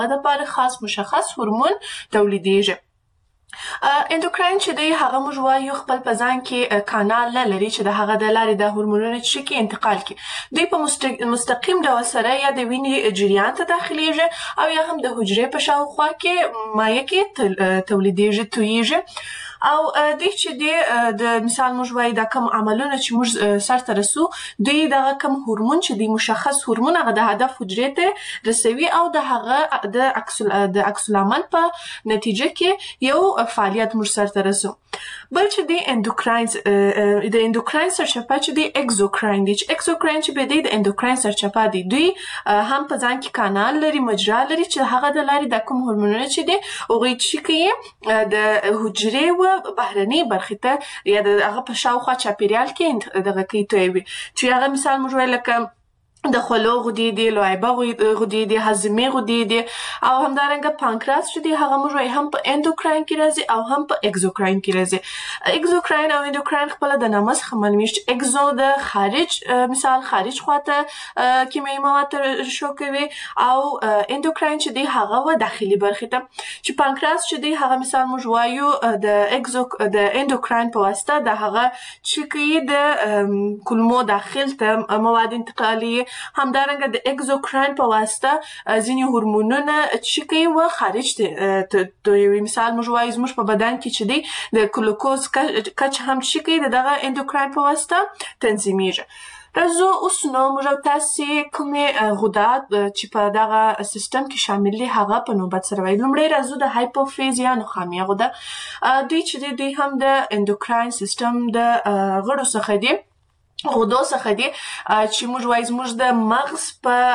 دپاره خاص مشخص هورمون تولیدیږي. اندوکراین چې دی هغه موږ وایو خپل په ځان کې کانال نه لري چې د هغه د لارې د هورمونونو څه کې انتقال کړي. دوی په مستقیم ډول سره یا د وینې جریان ته داخلیږي او یا هم د حجرې په شاوخوا کې مایع کې تولیدیږي توییږي. او دوی چې دی د مثال موږ وایو دا کم عملونه چې موږ سرته رسو دوی دغه کم هورمون چې دی مشخص هورمون هغه د هدف حجرې ته رسوي او د هغه د عکس العمل په نتیجه کې یو فعالیت موږ سرته رسو. بل چې دی د اندوکراین سرچپه چې دی اکزوکراین دی چې اکزوکراین چې به دی د اندوکراین سرچپه دی. دوی هم په ځان کې کانال لري مجرا لري چې هغه د لارې د کوم هورمونونه چې دی هغوی چې کوي د حجرې و بهرنۍ برخې ته یا د هغه په شاوخوا چاپیریال کې دغه کوي تویوي چې هغه مثال موږ وایو لکه د خولو غدې دي، لعابه غدې دي، هاضمې غدې دي او همدارنګه پانکراس چې دی هغه موږ وایو هم په اندوکراین کې راځي او هم په اکزوکراین کې راځي. اکزوکراین او اندوکراین خپله د نامه څخه معلومیږي چې اکزو د خارج مثال خارج خواته کیمیاوي مواد ترشح کوي او اندوکراین چې دی هغه و داخلي برخې ته چې پانکراس چې دی هغه مثال موږ وایو د اندوکراین په واسطه د هغه چې کوي د کولمو داخل ته مواد انتقالي. همدارنګه د اکزوکراین په واسطه ځینې هورمونونه چې کوي و خارج ته یو مثال موږ وایو زموږ په بدن کې چې دی د ګلوکوز کچه هم چې کوي د دغه اندوکراین په واسطه تنظیمیږي. راځو اوس نو موږ تاسې کومې غدات چې په دغه سیستم کې شامل دي هغه په نوبت سره وایو. لومړی راځو د هایپوفیز یا نخامیه غده. دوی چې دی دوی هم د اندوکراین سیستم د غړو څخه دي غدو څخه دي چې موږ وایو زموږ د مغز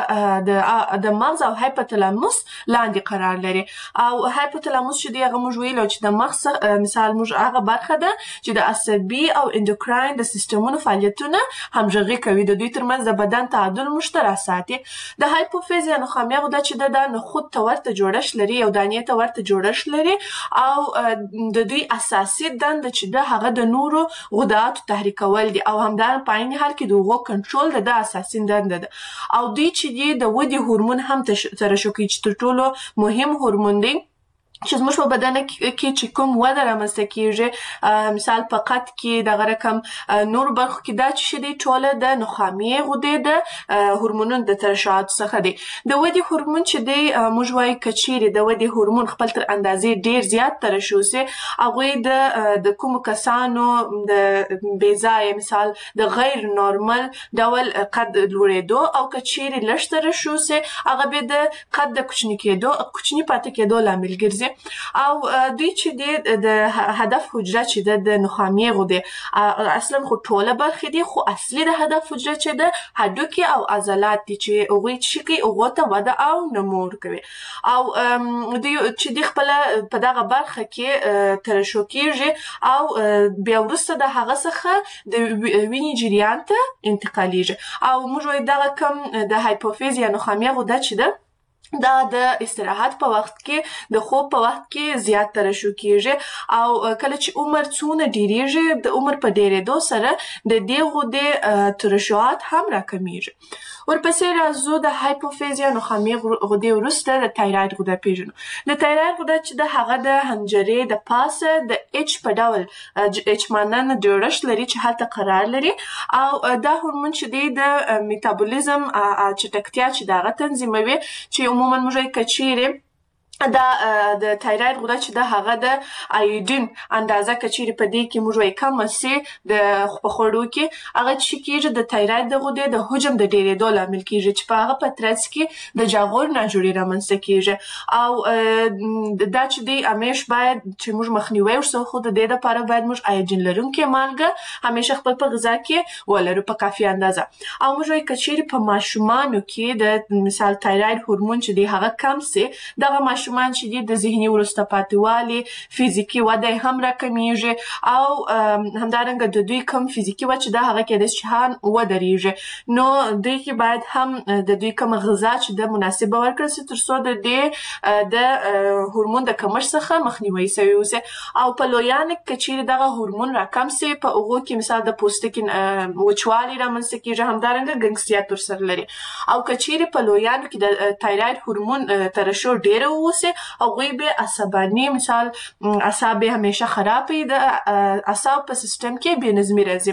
په د مغز او هایپوتلاموس لاندې قرار لري او هایپوتلاموس چې دی هغه موږ ویلو چې د مغز مثال موږ هغه برخه ده چې د عصبي او اندوکراین د سیستمونو فعالیتونه همغږي کوي د دوی ترمنځ د بدن تعادل موږ ته راساتي. د هایپوفیز یا نخامیه غده چې ده د نخود ته ورته جوړښت لري یو دانې ته ورته جوړښت لري او د دوی اساسي دنده چې ده هغه د نورو غداتو تحریکول دي او همدارنګه عین حال کې د هغو کنټرول د اساسي دنده ده او دوی چې دی د ودې هورمون هم ترشح کوي چې تر ټولو مهم هورمون دی چې زموږ په بدن کې چې کوم وده رامنځته کیږي مثال په قد کې دغه رقم نور برخو کې دا چې دی ټوله د نخامیې غدې د هورمونونو د ترشحاتو څخه دی. د ودې هورمون چې دی موږ وایو که چیرې د ودې هورمون خپل تر اندازې ډیر زیات ترشح سي هغوی د کومو کسانو د بې ځایه مثال د غیر نورمل ډول قد لوړېدو او که چیرې لږ ترشح سي هغه به د قد د کوچني پاتې کېدو لامل ګرځي. او دوی چې دی د هدف حجره چې ده د نخامیې غدې اصلا خو ټوله برخې دي خو اصلي د هدف حجره چې ده هډوکي او عضلات دي چې هغوی چې کوي هغو ته وده او نمو ورکوي او دوی چې دی خپله په دغه برخه کې ترشح کیږي او بیا وروسته د هغه څخه د وینې جریان ته انتقالیږي او موږ وایو دغه کم د هایپوفیز یا نخامیه غده چې ده دا د استراحت په وخت کې د خوب په وخت کې زیات ترشح کیږي او کله چې عمر څونه ډیریږي د عمر په ډیریدو سره د دې غدې ترشحات هم راکمیږي. ورپسې راځو د هایپوفیز یا نخامیه غدې وروسته د تایراید غده پیژنو. د تایراید غده چې د هغه د حنجرې د پاسه د اچ په ډول اچ مانند جوړښت لري چې هلته قرار لري او دا هورمون چې دی د میتابولیزم چټکتیا چې د هغه تنظیموي چې عموما موږ که چیرې دا د تایراید غده چې د هغه د ایودین اندازه که چیرې په دې کې موږ وایو کمه سي د په خوړو کې هغه چې کیږي د تایراید د غدې د حجم د ډیرېدو لامل کیږي چې په هغه په ترڅ کې د جاغور ناجوړي رامنځته کیږي او دا چې دی همیش باید چې موږ مخنیوی ورسره خو د دې دپاره باید موږ ایودین لرونکې مالګه همیشه خپل په غذا کې ولرو په کافي اندازه او موږ وایو که چیرې په ماشومانو کې د مثال تایراید هورمون چې دی هغه کم سي دغه ماشومان چې دي د ذهني وروسته پاتېوالي فزیکي وده یې هم راکمیږي او همدارنګه د دوی کوم فزیکي وده چې ده هغه کېدای شي چې ودرېږي. نو دوی کې باید هم د دوی کومه غذا چې ده مناسبه ورکړل سي تر څو د دې د هورمون د کمښت څخه مخنیوی سوی اوسي. او په لویانو کې که چیرې دغه هورمون راکم سي په هغو کې مثال د پوستکي وچوالی رامنځته کېږي، همدارنګه ګنګسیات ورسره لري. او که چیرې په لویانو کې د تایراید هورمون ترشح ډېره واوسي هغوی به عصباني مثال اعصاب یې همیشه خراب وي، د اعصاب په سیستم کې بې نظمي راځي.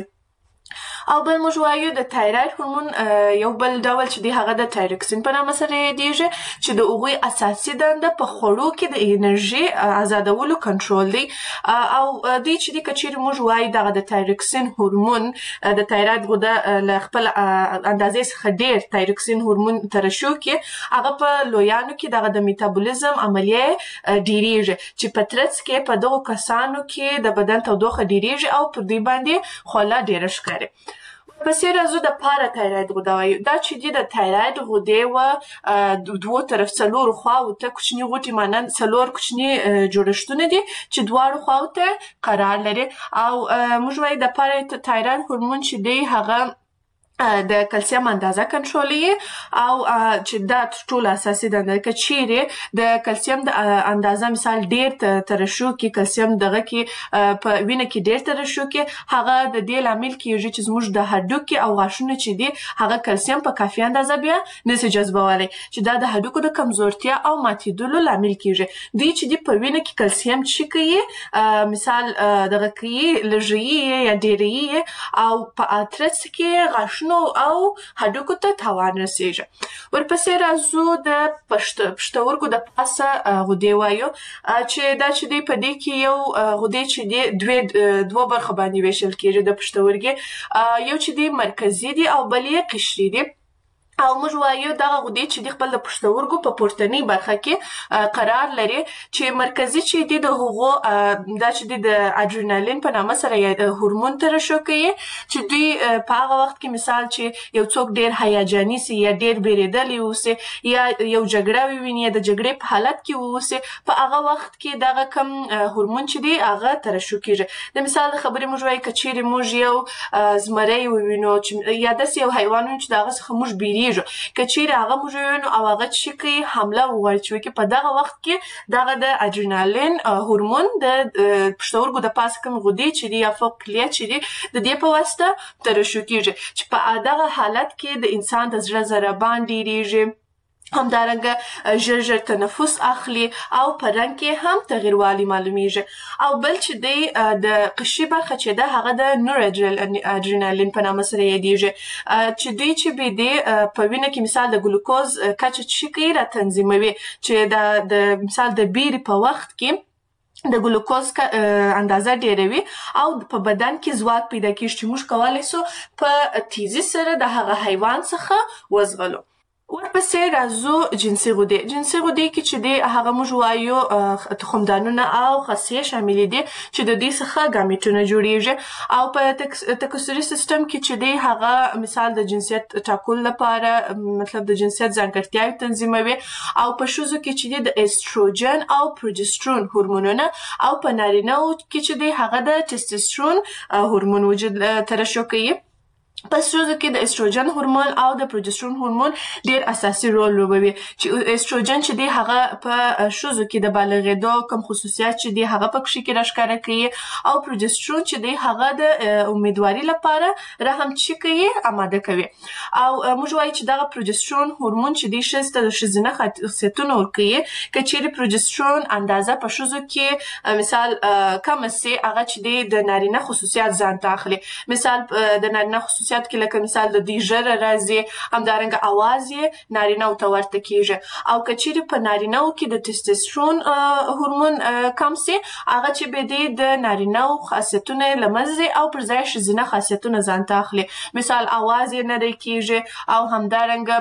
او بل موږ وایو د تایراید هورمون یو بل ډول چې دی هغه د تایروکسین په نامه سره یادیږي چې د هغوی اساسي دنده په خوړو کې د انرژي ازادولو کنټرول دی. او دوی چې دی که چیرې موږ وایو دغه د تایروکسین هورمون د تایراید غده له خپل اندازې څخه ډېر تایروکسین هورمون ترشح کړي، هغه په لویانو کې دغه د میتابولیزم عملیه ډېریږي چې په ترڅ کې په دغو کسانو کې د بدن تودوخه ډېریږي او پر دوی باندې خوله ډېره ښکاري. ورپسې راځو د پاراتایراید غده وایو. دا چې دي د تایراید غدې دوو طرف څلورو خواوو ته کوچني غوټې مانند څلور کوچني جوړښتونه دي چې دواړو خواوو ته قرار لري. او موږ وایو د پاراتایراید هورمون چې دی هغه د کلسیم اندازه کنټرولوي او چې دا تر ټولو اساسي دنده که چیرې د کلسیم د اندازه مثال ډېر ترشح کړي، کلسیم دغه کې په وینه کې ډېر ترشح کړي، هغه د دې لامل کېږي چې زموږ د هډوکي او غاښونه چې دي هغه کلسیم په کافي اندازه بیا نسي جذبولی چې دا د هډوکو د کمزورتیا او ماتېدلو لامل کېږي. دوی چې دي په وینه کې کلسیم څه کوي مثال دغه کوي لږوي یا ډېروي او په ترڅ کې غاښونه او هډوکو ته تاوان رسیږي. ورپسې راځو د پښتورګو د پاسه غدې وایو چې دا چې دی په دې کې یو غدې چې دی دوه برخو باندې ویشل کېږي د پښتورګي، یو چې دی مرکزي دی او بل یې قشري دی. او موږ وایو دغه غدې چې د خپل د پښتورګو په پورتنۍ برخه کې قرار لري چې مرکزي چې دی د هغو دا چې دی د اډرینالین په نامه سره هورمون ترشح کوي چې دوی په هغه وخت کې مثال چې یو څوک ډېر هیجاني سي یا ډېر بیریدلی اوسي یا یو جګړه وویني یا د جګړې په حالت کې واوسي په هغه وخت کې دغه کم هورمون چې دی هغه ترشح کېږي. د مثال د خبرې موږ وایو که چیرې موږ یو زمری ووینو یا داسې یو حیوان ووینو چې د هغه څخه موږ بیریږو، که چیرې هغه موږ ووینو او هغه څه کوي حمله وغواړي چې وکړي، په دغه وخت کې دغه د اډرینالین هورمون د پښتورګو د پاسه کوم غدې چې دي یا فوق کلیه چې دي د دې په واسطه ترشح کېږي چې په دغه حالت کې د انسان د زړه ضربان ډېریږي، همدارنګه ژر تنفس اخلي او په رنګ کې هم تغیروالی معلومیږي. او بل چې دی د قشري برخه چې ده هغه د نور اډرینالین په نامه سره یادیږي چې دوی چې به دی په وینه کې مثال د ګلوکوز کچه چې کوي را تنظیموي چې د مثال د بیرې په وخت کې د ګلوکوز اندازه ډېروي او په بدن کې ځواک پیدا کېږي چې موږ کولی سو په تیزي سره د هغه حیوان څخه وزغلو. ورپسې راځو جنسي غدې. جنسي غدې کې چې دی هغه موږ وایو تخمدانونه او خصیې شاملې دي چې د دې څخه ګامیټونه جوړیږي. او په تکثري سیستم کې چې دی هغه مثال د جنسیت ټاکلو لپاره مطلب د جنسیت ځانګړتیاوې تنظیموي. او په ښځو کې چې دی د ایستروجن او پروجسترون هورمونونه او په نارینه‌و کې چې دی هغه د ټسټوسترون هورمون وجود ترشح کوي. په ښځو کې د ایستروجن هورمون او د پروجسترون هورمون ډېر اساسي رول لوبوي چې ایستروجن چې دی هغه په ښځو کې د بالغېدو کوم خصوصیات چې دی هغه پکښې کې راښکاره کوي او پروجسترون چې دی هغه د امیدواري لپاره رحم چې کوي آماده کوي. او موږ وایو چې دغه پروجسترون هورمون چې دی ښځې ته د ښځینه خاصیتونه ورکوي. که چیرې پروجسترون اندازه په ښځو کې مثال کمه سي هغه چې دی د نارینه خصوصیات ځان ته اخلي. مثال د نارینه خصوصیات کې لکه مثال د دوی ژره راځي، همدارنګه اواز یې نارینه‌و ته ورته کېږي. او که چیرې په نارینه‌و کې د ټسټوسترون هورمون کم سي هغه چې به دی د نارینه‌و خاصیتونه له منځه او پر ځای ښځینه خاصیتونه ځان ته اخلي. مثال اواز یې نری کېږي او همدارنګه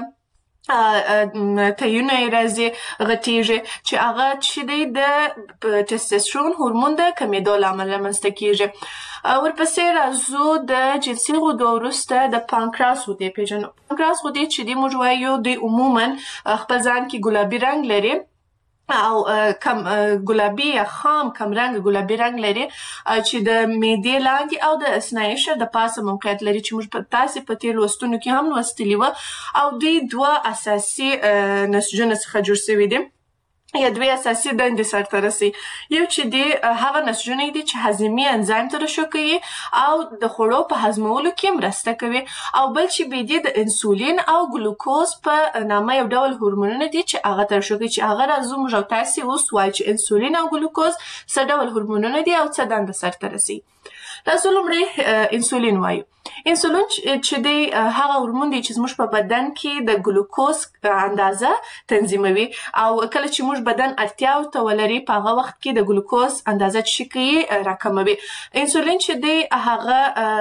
تیونه یې راځي غټېږي چې هغه چې دی د ټسټوسترون هورمون د کمېدو له امله رامنځته کېږي. ورپسې راځو د جنسي غدو وروسته د پانکراس غدې پېژنو. پانکراس غدې چې دی موږ وایو دوی عموما خپل ځان کې ګلابي رنګ لري او کم ګلابي یا خام کم رنګ ګلابي رنګ لري چې د معدې لاندې او د اثنایی شعر د پاسه موقعیت لري چې موږ تاسې په تېر لوستونو کې هم لوستلي وه او دوی دوه اساسي نسجونه څخه جوړ شوي دي یا دوی اساسي دندې سرته رسي. یو چې دی هغه نسجونه دي چې هضمي انزایم ترشح کوي او د خوړو په هضمولو کې مرسته کوي او بل چې بیا دی د انسولین او ګلوکوز په نامه یو ډول هورمونونه دي چې هغه ترشح کوي چې هغه راځو موږ او تاسې اوس وایو چې انسولین او ګلوکوز څه ډول هورمونونه دي او څه دنده سرته رسي. راځو لومړی انسولین وایو. انسولین چې دی هغه هورمون دی چې زموږ په بدن کې د ګلوکوز اندازه تنظیموي او کله چې موږ بدن اړتیاو ته ولري په هغه وخت کې د ګلوکوز اندازه چې کوي راکموي. انسولین چې دی هغه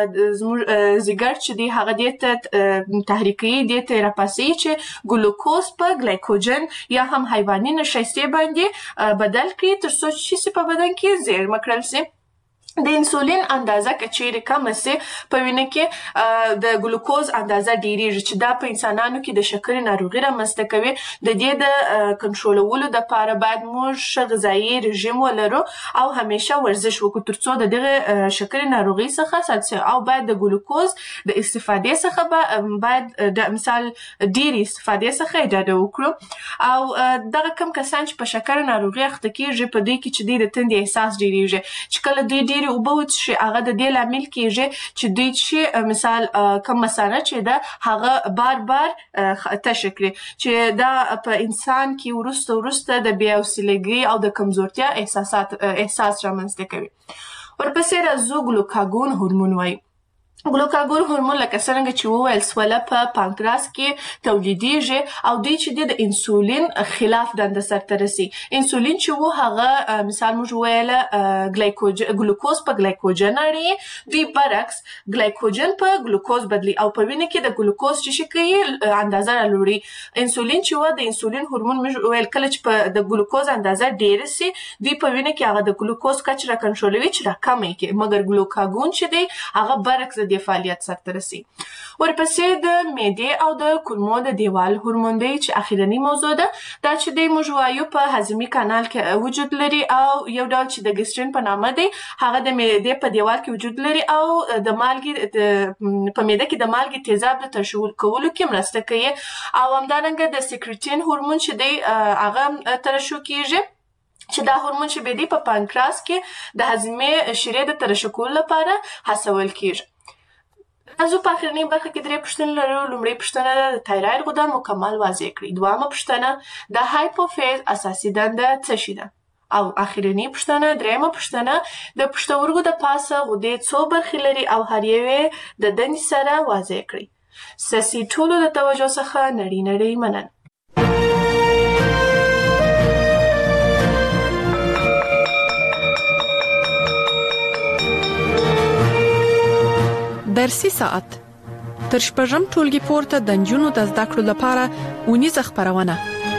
زموږ ځیګر چې دی هغه دې ته تحریکوي دې ته راپاڅوي چې ګلوکوز په ګلایکوجن یا هم حیواني نشایستې باندې بدل کړي تر څو چې په بدن کې زیرمه کړل شي. د انسولین اندازه که چیرې کمه سي په وینه کې د ګلوکوز اندازه ډیریږي چې دا په انسانانو کې د شکرې ناروغي رامنځته کوي. د دې د کنټرولولو دپاره باید موږ ښه غذایي رژیم ولرو او همیشه ورزش وکړو تر څو د دغه شکرې ناروغۍ څخه ساتل شي او باید د ګلوکوز د استفادې څخه باید د مثال ډیرې استفادې څخه ډډه وکړو او دغه کم کسان چې په شکرې ناروغۍ اخته کیږي په دوی کې چې دوی د تندې احساس ډیریږي چې کله دوی ډېرې اوبه وڅښي هغه د دې لامل کیږي چې دوی چې مثال کم مثانه چې ده هغه بار بار تشه کړي چې دا په انسان کې وروسته د بې حوصلګۍ او د کمزورتیا احساس رامنځته کوي. ورپسې راځو ګلوکاګون هورمون وایي. ګلوکاګون هورمون لکه څرنګه چې وویل سوله په پانکراس کې تولیدیږي او دوی چې د انسولین خلاف دنده سرته رسي. انسولین چې و هغه مثال موږ وویل ګلوکوز په ګلایکوجن اړوي دوی برعکس ګلایکوجن په ګلوکوز بدلی او په وینه کې د ګلوکوز چې کوي اندازه رالوړي. انسولین چې و د انسولین هورمون موږ وویل کله چې په د ګلوکوز اندازه ډیره سي دوی په وینه کې هغه د ګلوکوز کچه راکنټرولوي چې راکمه کړي مګر ګلوکاګون چې دی هغه برعکس د فعالیت سرته رسي. ورپسې د معدې او د کولمو د دیوال هورمون دی چې اخرنی موضوع ده دا چې دی موږ وایو په هضمي کانال کې وجود لري او یو ډول چې د ګسترین په نامه دی هغه د معدې په دیوال کې وجود لري او د مالګې په معده کې د مالګې تیزاب د ترشح کولو کې مرسته کوي او همدارنګه د سیکریټین هورمون چې دی هغه ترشح کیږي چې دا هورمون چې دی په پانکراس کې د هضمي شیرې د ترشح کولو لپاره هڅول کیږي. راځو په اخرنۍ برخه کې درې پوښتنې لرو. لومړۍ پوښتنه ده د تایراید غده مکمل واضح کړئ. دویمه پوښتنه د هایپوفیز اساسي دنده څه شي ده او اخرنۍ پوښتنه دریمه پوښتنه د پښتورګو د پاسه غدې څو برخې لري او هر یوې د دندې سره واضح کړئ. ستاسې ټولو د توجه څخه نړۍ مننه. درسي ساعت تر شپږم ټولګي پورته د نجونو د زده کړو لپاره اونیزه خپرونه.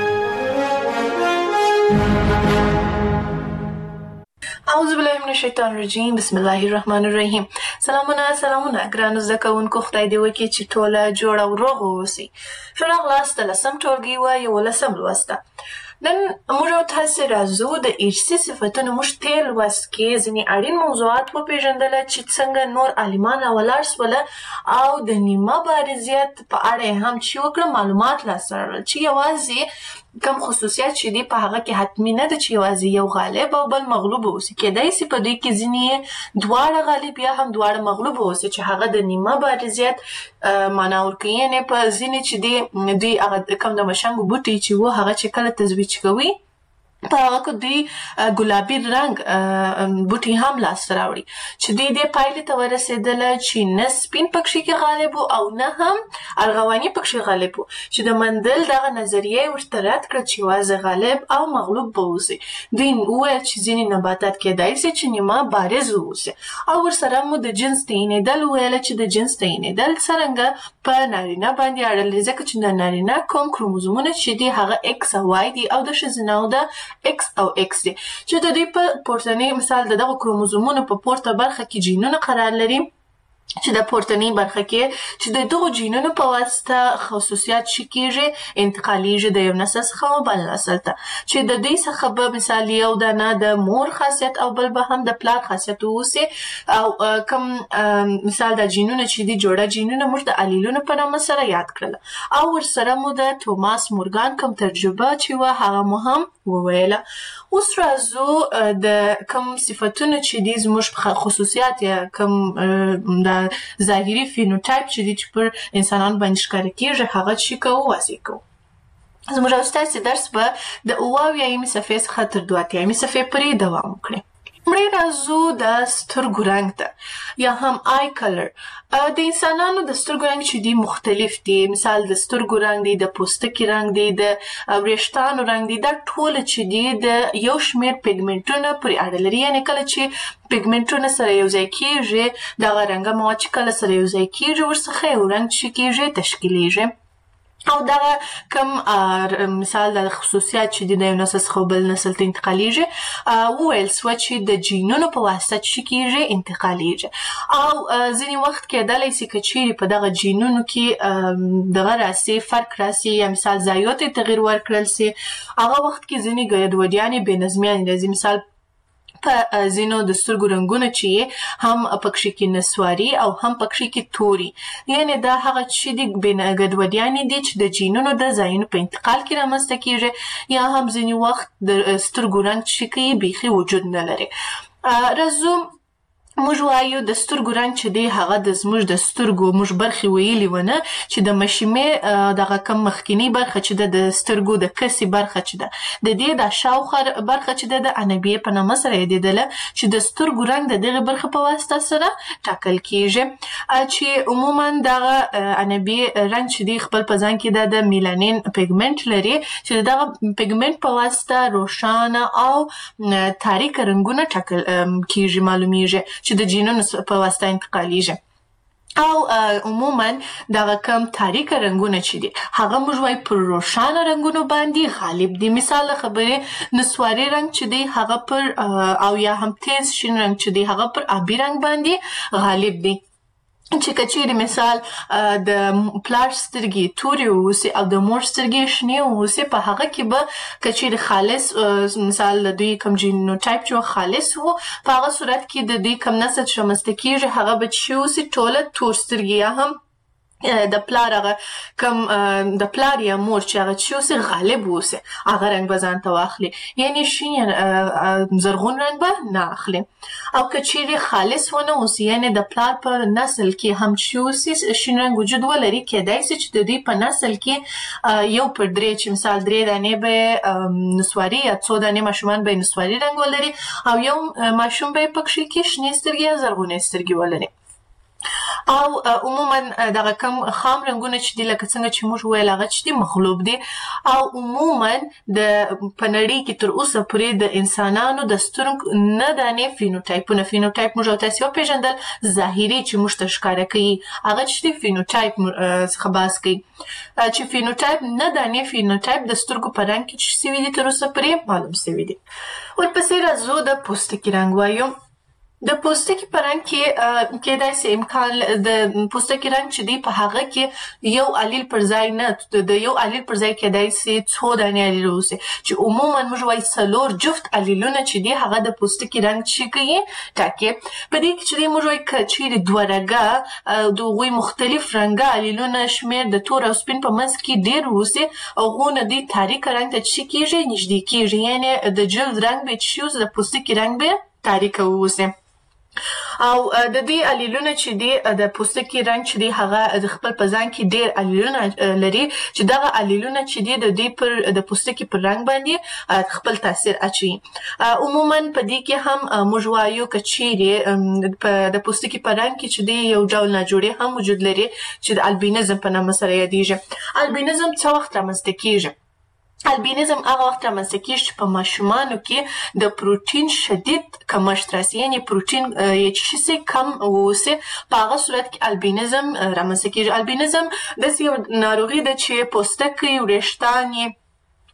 اعوذ بالله من الشیطان الرجیم بسم الله الرحمن الرحیم. سلامونه ګرانو زده کوونکو خدای دې وکړي چې ټوله جوړ او روغ واوسئ. ښه راغلاست د لسم ټولګي و یولسم لوست ته. نن موږ او تاسې راځو د ارثي صفتونو موږ تېر لوست کې ځینې اړین موضوعات وپېژندله چې څنګه نور عالمان راولاړ سوله او د نیمه بارزیت په اړه یې هم چې وکړه معلومات لاسته راوړل چې یوازې کم خصوصیات چې دي په هغه کې حتمي نه ده چې یوازې یو غالب او بل مغلوب اوسي. کیدای سي په دوی کې ځینې دواړه غالب یا هم دواړه مغلوب اوسي چې هغه د نیمه بارزیت معنا ورکوي. یعنې په ځینې چې دی دوی هغه کم د مشنګو بوټي چې و هغه چې کله تزویج کوي په هغه کې دوی ګلابي رنګ بوټي هم لاسته راوړي چې دوی دې پایلې ته ورسېدله چې نه سپین پکښې کې غالب او نه هم ارغواني پکښې غالب و چې د مندل دغه نظریه یې ورته رد کړه چې یوازې غالب او مغلوب به اوسي. دوی وویل چې ځینې نباتات کیدای سي چې نیمه بارز واوسي او ورسره مو د جنس تعینېدل وویله چې د جنس تعینېدل څرنګه په نارینه باندې اړه لري ځکه چې د نارینه کوم کروموزومونه چې دي هغه ایکس او وای دي او د ښځینهو د X او X دي چې د دوی په پورتنۍ مثال دغه کروموزومونو په پورته برخه کې جینونه قرار لري چې د پورتنۍ برخه کې چې د دغو جینونو په واسطه خصوصیات شي کېږي انتقالیږي د یو نسل څخه بل نسل ته چې د دې څخه به مثال یو دانه د مور خاصیت او بل به هم د پلار خاصیت اوسي او کوم مثال د جینونو چې دي جوړه جینونه موږ د الیلونو په نامه سره یاد کړل او ورسره مو د توماس مورګان کوم تجربه چې وه هغه مو هم وویله. اوس راځو د کوم صفتونه چې دي زموږ خصوصیات یا کوم د ظاهري فینوټایپ چې دي چې پر انسانانو باندې ښکاره کېږي هغه چې کوو واضح کوو. زموږ او ستاسې درس به د 78 صفحې څخه تر 82 صفحې پورې دوام وکړي. مړی راځو د سترګو رنګ ته یا هم آی کلر. د انسانانو د سترګو رنګ چې دي مختلف دي. مثال د سترګو رنګ دی، د پوستکي رنګ دی، د وریښتانو رنګ دی. دا ټول چې دي د یو شمیر پیګمنټونه پورې اړه لري. یعنې کله چې پیګمنټونه سره یو ځای کېږي دغه رنګه مواد چې کله سره یو ځای کېږي ورڅخه یو رنګ چې کېږي تشکیلیږي او دغه کوم مثال د خصوصیات چې دي د یو نسل څخه بل نسل ته انتقالیږي وویل سوه چې د جینونو په واسطه چې کېږي انتقالیږي او ځینې وخت کېدلی سي که چیرې په دغه جینونو کې دغه راسي فرق راسي یا مثال ځایو ته تغییر ورکړل سي هغه وخت کې ځینې ګډوډیانې بې نظمیانې راځي. مثال په ځینو د سترګو رنګونه چې هم پکښې کې نسواري او هم پکښې کې توري یعنې دا هغه چې د ګډوډیانې دي چې د جینونو د ځایونو په انتقال کې رامنځته کېږي یا هم ځینې وخت د سترګو رنګ چې کوي بیخي وجود نه لري. راځو موږ وایو د سترګو رنګ چې دی هغه د زموږ د سترګو موږ برخې ویلي ونه چې د مشیمې دغه کم مخکینی برخه چې ده د سترګو د کسي برخه چې ده د دې د شاوخوا برخه چې ده د انبیې په نامه سره یادېدله چې د سترګو رنګ د دغې برخې په واسطه سره ټاکل کېږي چې عموما دغه انبیې رنګ چې دی خپل په ځان کې د میلانین پیګمنټ لري چې دغه پیګمنټ په واسطه روښانه او تاریکه رنګونه ټاکل کېږي معلومیږي چې د جینونو په واسطه انتقالیږي او عموما دغه کم تاریکه رنګونه چې دي هغه موږ وایو پر روښانه رنګونو باندې غالب دي. مثال د خبرې نسواري رنګ چې دی هغه پر او یا هم تیز شین رنګ چې دی هغه پر آبي رنګ باندې غالب دي چې که چیرې مثال د پلار سترګې تورې واوسي او د مور سترګې شنې واوسي په هغه کې به که چیرې خالص مثال د دوی کوم جینوټایپ چې خالص وو په هغه صورت کې د دوی کوم نسل چې رامنځته کېږي هغه به چې واوسي ټوله تور سترګې یا هم د پلار هغه کوم د پلار یا مور چې هغه چې اوسي غالب اوسي هغه رنګ به ځان ته واخلي یعنې شین یا زرغون رنګ به نه اخلي او که چیرې خالص ونه اوسي یعنې د پلار په نسل کې هم چې اوسي شین رنګ وجود ولري کېدای سي چې د دوی په نسل کې یو پر درې چې مثال 3 دانې به نسواري یا 2 دانې ماشومان به نسواري رنګ ولري او یو ماشوم به پکښې کې شنې سترګې یا زرغونې سترګې ولري. او عموما دغه کم خام رنګونه چې دي لکه څنګه چې موږ ویل هغه چې دي مغلوب دي او عموما د په نړۍ کې تر اوسه پورې د انسانانو د سترګو نه دانې فینوټایپونه فینوټایپ موږ او تاسې وپېژندل ظاهري چې موږ ته ښکاره کوي هغه چې دي فینوټایپ څخه بحث کوي چې فینوټایپ نه دانې فینوټایپ د سترګو په رنګ کې چې سوي دي تر اوسه پورې معلوم سوي دي. ورپسې راځو د پوستکي رنګ وایو. د پوستکي په رنګ کې کېدای سي امکان د پوستکي رنګ چې دی په هغه کې یو الیل پر ځای نه د یو الیل پر ځای کېدای سي 2 دانې الیل اوسي چې عموما موږ وایو 4 جفت الیلونه چې دی هغه د پوستکي رنګ چې کوي ټاکي. په دې کې چې دی موږ وایو که چیرې 2 رنګه د هغوی مختلف رنګه الیلونه شمېر د تور او سپین په منځ کې ډېر اوسي هغونه دوی تاریکه رنګ ته چې کېږي نږدې کېږي یعنې د جلد رنګ به چې اوسي د پوستکي رنګ به تاریکه واوسي او د دې الیلونه چې دی د پوستکي رنګ چې دی هغه د خپل په ځان کې ډېر الیلونه لري چې دغه الیلونه چې دی د دوی پر د پوستکي پر رنګ باندې خپل تاثیر اچوي. عموما په دې کې هم موږ وایو که چیرې د پوستکي په رنګ کې چې دی یو ډول ناجوړې هم وجود لري چې د البینزم په نامه سره یادیږي. البینزم څه وخت رامنځته کېږي؟ البینزم هغه وخت رامنځته کېږي چې په ماشومانو کې د پروټین شدید کمښت راسي یعنې پروټین چې شي کم واوسي په هغه صورت کې البینزم رامنځته کېږي. البینزم داسې یو ناروغي ده چې پوستکی وریښتان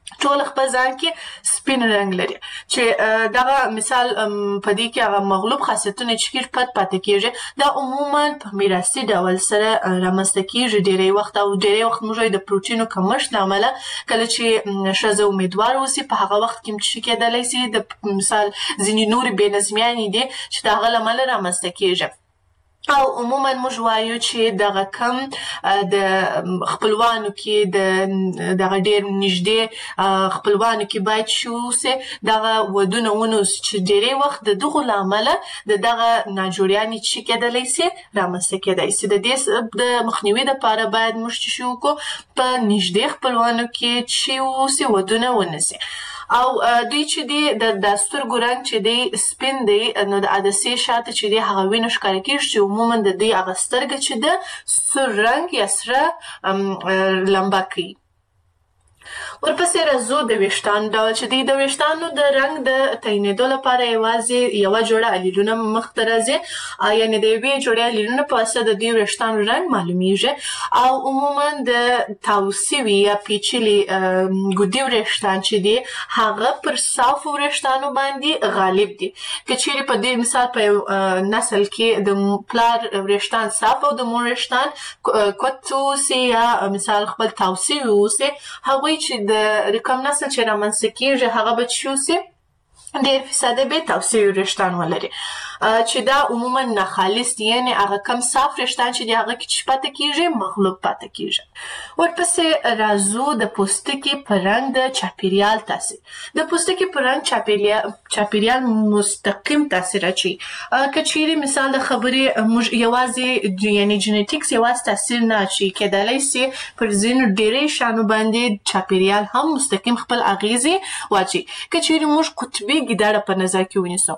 ټول خپل ځان کې سپین رنګ لري چې دغه مثال په دې کې هغه مغلوب خاصیتونه چې پاتې کېږي دا عموما په میراثي ډول سره رامنځته کېږي ډېری وخت او ډېری وخت موږ د پروټینو کمښت له امله کله چې ښځه امیدوار اوسي په هغه وخت کې څه کېدلی سي د مثال ځینې نورې بې نظمیانې دي چې د هغه له امله رامنځته کېږي او عموما موږ وایو چې دغه کم د خپلوانو کې دغه ډېر نږدې خپلوانو کې باید شي اوسي دغه ودونه ونوسي چې ډېری وخت د دغو له امله د دغه ناجوړیانې چې کېدلی سي رامنځته کېدی سي د دې د مخنیوي دپاره باید موږ څه شي وکړو په نږدې خپلوانو کې چې اوسي ودونه ونسي او دوی چې دی د سترګو رنګ چې دی سپین دی نو د عدسې شاته چې دی هغه وینه ښکاره کېږي چې عموما د دوی هغه سترګه چې ده سور رنګ یا سره لمبه کوي ورپسې راځو د ویښتانو ډول چې دی د ویښتانو د رنګ د تعینېدو لپاره یوازې یوه جوړه الیلونه مخته راځي یعنې د یوې جوړې الیلونه په واسطه د دوی ویښتانو رنګ معلومیږي او عموما د تاو سوي یا پیچلي ګودي وریښتان چې دي هغه پر صافو وریښتانو باندې غالب دي که چیرې په دې مثال په یو نسل کې د پلار وریښتان صاف او د مور وریښتان کوت اوسي یا مثال خپل تاو سوي اوسي هغوی چې د کوم نسل چې رامنځته کېږي هغه به چې اوسي ډېر فیصده به تاو سوي وریښتان ولري چې دا عموما ناخالص دي یعنې هغه کم صاف وریښتان چې دي هغه کې چې پاته کېږي مغلوب پاته کېږي ورپسې راځو د پوستکي په رنګ د چاپیریال تاثیر د پوستکي په رنګ چاپیریال مستقیم تاثیر اچوي که چیرې مثال د خبرې موږ یوازې یعنې جینیټیکس یوازې تاثیر نه اچوي کېدلی سي پر ځینو ډېری شیانو باندې چاپیریال هم مستقیم خپل اغیزې واچوي که چیرې موږ قطبي ګیدړه په نظر کې ونیسو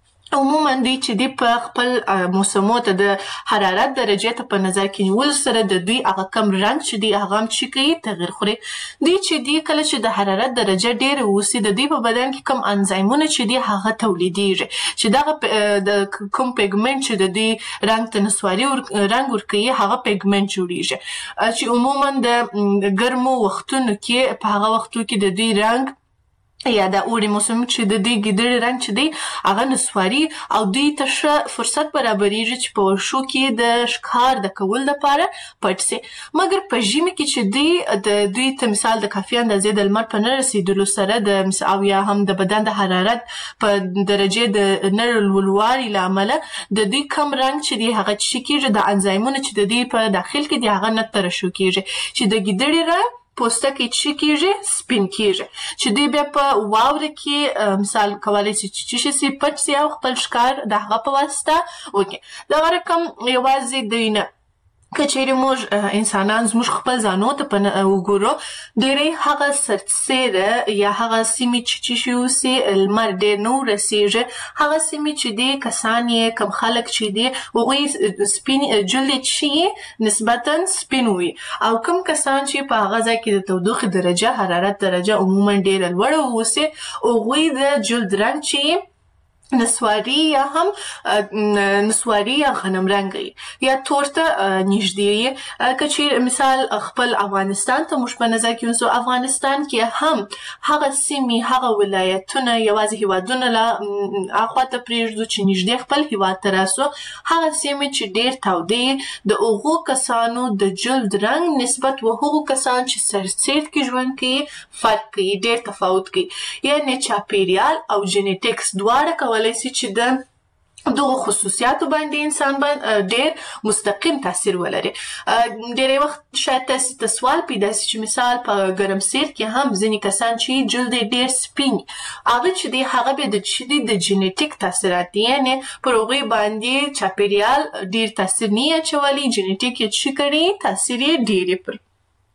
عموما دوی چې دی په خپل موسمو ته د حرارت درجې ته په نظر کې نیولو سره د دوی هغه کم رنګ چې دی هغه هم چې کوي تغیر خوري دوی چې دی کله چې د حرارت درجه ډېره اوسي د دوی په بدن کې کم انزایمونه چې دی هغه تولیدیږي چې دغه د کوم پیګمنټ چې د دوی رنګ ته نسواري رنګ ورکوي هغه پیګمنټ جوړیږي چې عموما د ګرمو وختونو کې په هغه وختو کې د دوی رنګ یا د اوړي موسم چې د دې ګیدړې رنګ چې دی هغه نسواري او دوی ته ښه فرصت برابریږي چې په ورشو کې د ښکار د کولو لپاره پټ سي مګر په ژمي کې چې دوی ته مثال د کافي اندازې د لمر په نه رسېدلو سره او یا هم د بدن د حرارت په درجې د نه لوړوالي له امله د دوی کم رنګ چې دی هغه څه کېږي د انزایمونو چې د دوی په داخل کې دی هغه نه ترشح کېږي چې د ګیدړې رنګ پوستکی چې کېږي سپین کېږي چې دوی بیا په واوره کې مثال کولی سي چې څه سي پټ سي او خپل ښکار د هغه په واسطه وکړي دغه رقم یوازې دوی نه که چیرې موږ انسانان زموږ خپل ځانو ته وګورو ډېری هغه سرتسیره یا هغه سیمې چې شي اوسي لمر ډېر نه ورسېږي هغه سیمې چې دي کسان یې کم خلک چې دي هغوی سپین جلد یې چې نسبتا سپین وي او کم کسان چې په هغه ځای کې د تودوخې درجه حرارت درجه عموما ډېره لوړه اوسي هغوی د جلد رنګ چې نسواري یا هم نسواري یا غنم رنګ یا تور ته نږدې که چیرې مثال خپل افغانستان ته موږ په نظر کې ونیسو افغانستان کې هم هغه سیمې هغه ولایتونه یوازې هیوادونه له اخوا ته پرېږدو چې نږدې خپل هیواد ته راسو هغه سیمې چې ډېر تودې د هغو کسانو د جلد رنګ نسبت و هغو کسان چې سرسید کې ژوند کوي فرق کوي ډېر تفاوت کوي یعنې چاپیریال او جینیټیکس دواړه کولی سي چې د دغو خصوصیاتو باندې انسان باندې ډېر مستقیم تاثیر ولري ډېری وخت شاید تاسې ته سوال پیدا سي چې مثال په ګرمسیر کې هم ځینې کسان چې جلد یې ډېر سپین هغه چې دی هغه بیا د جینیټیک تاثیرات دي یعنې پر هغوی باندې چاپیریال ډېر تاثیر نه یې اچولی جینیټیک یې څه کړي تاثیر یې ډېر یې پر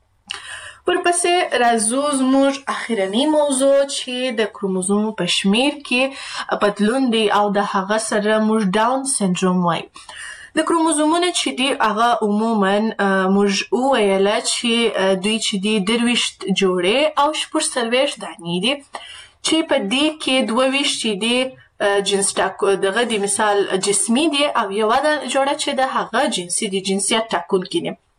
ورپسې راځو زموږ اخرنۍ موضوع چې د کروموزومو په شمیر کې بدلون دی او د هغه سره موږ ډاون سنډروم وایو د کروموزومونه چې دي هغه عموما موږ وویله چې دوی چې دي 23 جوړې او 40 دانې دي چې په دې کې 22 چې دي جنس دغه د مثال جسمي دي او یوه جوړه چې د هغه جنسي دي جنسیت ټاکونکي دي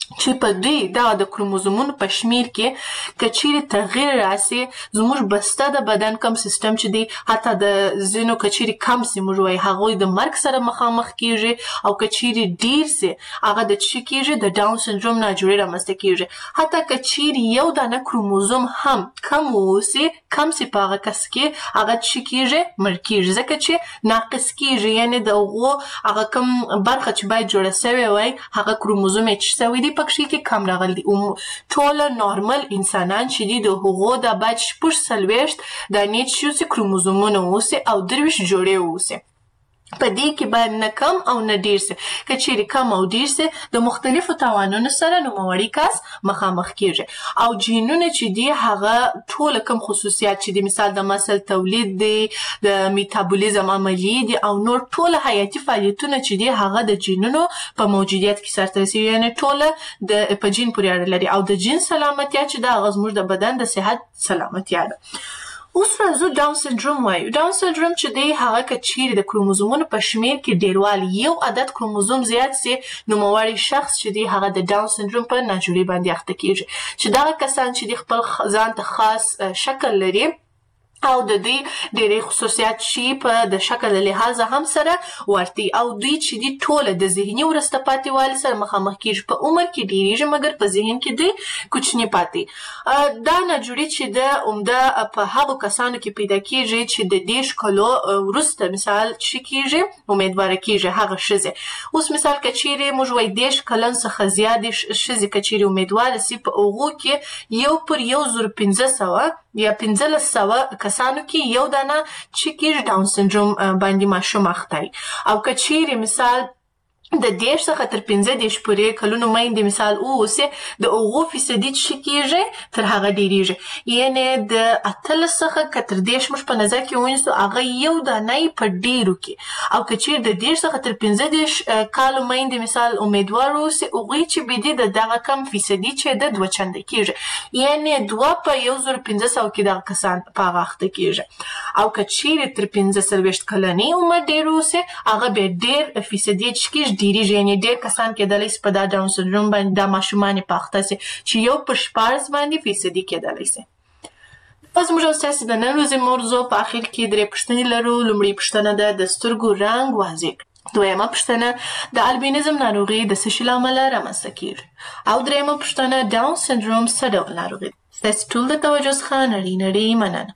چې په دوی دا د کروموزومونو په شمیر کې کچيري تغییر راسي زموږ بسته د بدن کم سیستم چې دی حتی د زینو کچيري کم سي موږ وای هغه د مرګ سره مخامخ کیږي او کچيري ډیر سي هغه د چی کیږي د ډاون سندروم ناجوړي رامسته کیږي حتی کچيري یو دانه کروموزوم هم کم وسی کم سي په هغه کس کې هغه چی کیږي مړ کیږي ځکه چې ناقص کیږي یعنی دغه هغه کم برخه چې باید جوړه شوی وای هغه کروموزوم چې سوي دی پکې کې کم راغلي دي ټول نورمال انسانان چې دي د هغو د باید شپږ څلوېښت دانې چې کروموزومونه اوسي او 23 جوړې اوسي په دې کې باید نه کم او نه ډیر سي که چیرې کم او ډیر سي د مختلفو تاوانونو سره نوموړی کس مخامخ کیږي او جینونه چې دي هغه ټول کم خصوصیات چې دي مثال د مسل تولید دي د میتابولیزم عملیې دي او نور ټول حیاتي فعالیتونه چې دي هغه د جینونو په موجودیت کې سرته رسیږي یعنی ټول د په جین پورې اړه لري او د جین سلامتیا چې د هغه زموږ د بدن د صحت سلامتیا ده اوس راځو ډاون سندروم وایو ډاون سندروم چې دی هغه کچيري د کروموزومونو په شمیر کې ډیروالي یو عدد کروموزوم زیات سي نوموړی شخص چې دی هغه د ډاون سندروم په ناجوړي باندې اخته کیږي چې دا کسان چې د خپل ځان ته خاص شکل لري او د دې ډېرې خصوصیات چې په د شکل له لحاظه هم سره ورتي او دوی چې دي ټول د ذهني ورسته پاتې والي سره مخامخ کیږي په عمر کې ډېریږي مګر په ذهن کې دوی کوچني پاتې دا ناجوړي چې د عمده په هغو کسانو کې پیدا کیږي چې د 10 کلو وروسته مثال چې کیږي امیدواره کیږي هغه ښځې اوس مثال کچيري موږ وای 10 کلن څخه زیات ښځې کچيري امیدواره سي په هغو کې یو پر 1500 یا 1500 کسانو کې یو دانه چې کیږي ډاون سندروم باندې ماشوم اخته او کچيري مثال د 10 څخه تر 15 پورې کلونو مېندې مثال اوسه د اوغو فیصدي چې کیږي تر هغه ډیریږي یعنی د 8 څخه کتر 10 مش په نظر کې ونیسو هغه یو دانه په ډیرو کې او کچیر د 10 څخه تر 15 کالو مېندې مثال امیدوار اوسه اوغي چې بيدي د دغه کم فیصدي چې د 2 چنده کیږي یعنی 2 په 1500 کې د کسان په غاخته کیږي او کچیر تر 15 کلنی عمر ډیر اوسه هغه به ډیر فیصدي چې ډیریږي یعنی ډیر کسان کېدلی سي په دا ډاون سندروم باندې د ماشومان په اخته سي چې یو په 14 باندې فیصدي کېدلی سي پس موږ اوس د نن ورځې موضوع په اخر کې درې پوښتنې لرو لومړی پوښتنه ده د سترګو رنګ واضح دویمه پوښتنه د البینیزم ناروغي د څه شي له امله رامنځته کیږي او دریمه پوښتنه ډاون سندروم څه ډول ناروغي ده ستاسو ټول د توجه څخه نړۍ مننه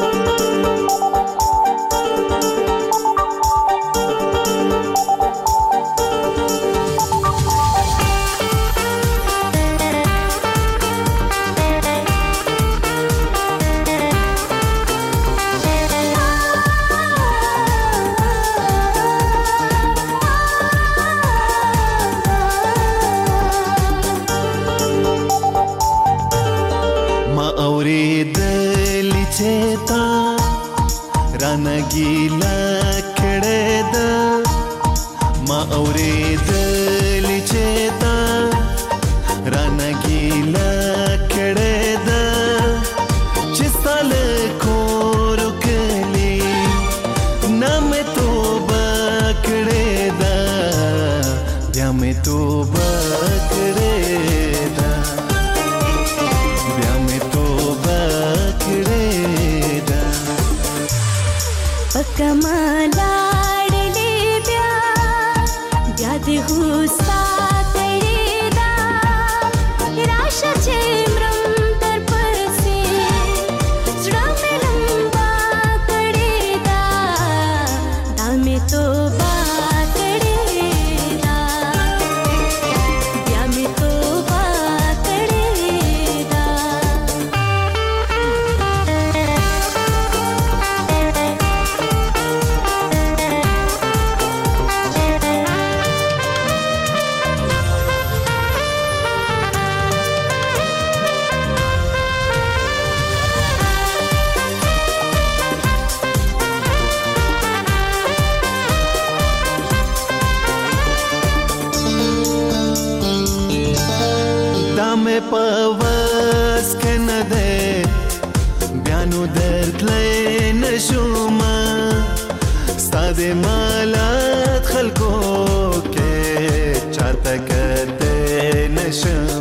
گیلا کړه ده ما اورېدل چې تا رانه گیلا کړه ده چې ستل کور کلی نام توبه کړه ده بیا مې توبه کړه ده بیا مې توبه کړه ده کمالا ډلې بیا د هوسا تړې دا راشه چې مرم تر پسې زړه مې لمبا کړې دا دا مې توبه کړې دا بیا مې توبه کړې دا پواز کنه ده بیانو درتلې نشوما ستاد مالات خلکو کې چاته کته شم